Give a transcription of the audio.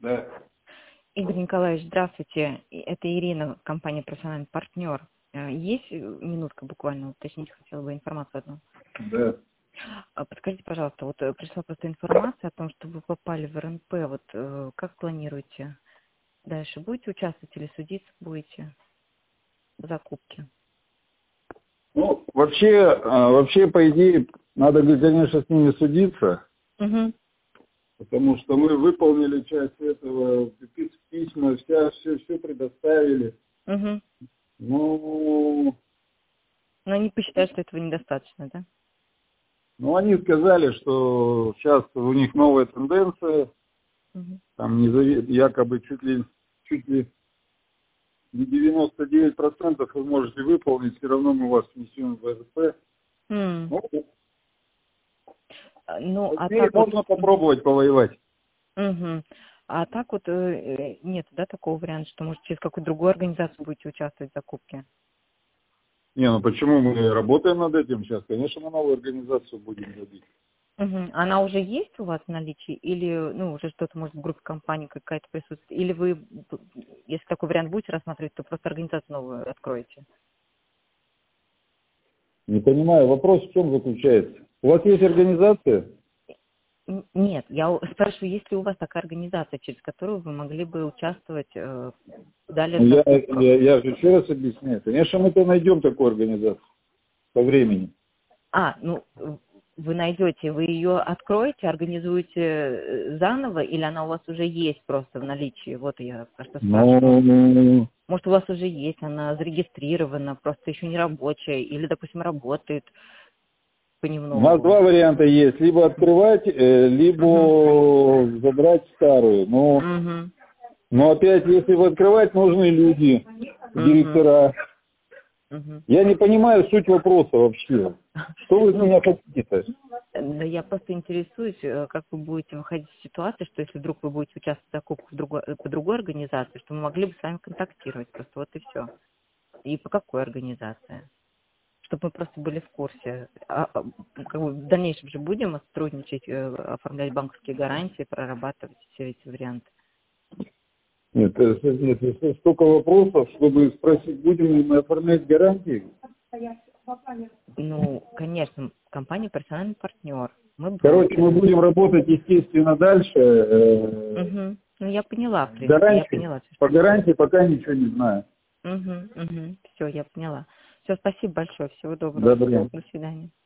Да. Игорь Николаевич, здравствуйте. Это Ирина, компания «Профессиональный партнер». Есть минутка буквально, уточнить хотела бы информацию одну. Да. Подскажите, пожалуйста, вот пришла просто информация о том, что вы попали в РНП. Вот как планируете дальше? Будете участвовать или судиться будете в закупке? Ну, вообще, по идее, надо, конечно, с ними судиться, Угу. потому что мы выполнили часть этого, письма, все предоставили. Угу. Ну, Но они посчитают, что этого недостаточно, да? они сказали, что сейчас у них новая тенденция, Угу. там якобы чуть ли не 99% вы можете выполнить, все равно мы вас внесем в РП. Ну, а Теперь так можно вот... попробовать повоевать. Угу. А так вот нет, да, такого варианта, что, может, через какую-то другую организацию будете участвовать в закупке? Ну почему мы работаем над этим сейчас? Конечно, мы новую организацию будем вводить. Угу. Она уже есть у вас в наличии? Или, уже что-то, может, в группе компаний какая-то присутствует? Или вы, если такой вариант будете рассматривать, то просто организацию новую откроете? Не понимаю, вопрос в чем заключается? У вас есть организация? Нет, я спрашиваю, есть ли у вас такая организация, через которую вы могли бы участвовать далее в закупках? Я же еще раз объясняю. Конечно, мы-то найдем такую организацию по времени. Вы найдете, вы ее откроете, организуете заново, или она у вас уже есть просто в наличии? Вот я просто спрашиваю. Может, у вас уже есть, она зарегистрирована, просто еще не рабочая, или, допустим, работает понемногу? У нас два варианта есть. Либо открывать, либо забрать старую. Но опять, если открывать, нужны люди, директора. Я не понимаю суть вопроса вообще. Что вы от меня хотите-то? Да я просто интересуюсь, как вы будете выходить из ситуации, что если вдруг вы будете участвовать в закупках по другой организации, что мы могли бы с вами контактировать. Просто вот и все. И по какой организации? Чтобы мы просто были в курсе. В дальнейшем же будем сотрудничать, оформлять банковские гарантии, прорабатывать все эти варианты. Нет, столько вопросов, чтобы спросить, будем ли мы оформлять гарантии? Конечно, компания «Профессиональный партнер». Короче, мы будем работать, естественно, дальше. Я поняла, в принципе. Гарантии, Я поняла. по гарантии пока ничего не знаю. Все, я поняла. Все, спасибо большое. Всего доброго. Доброго. До свидания.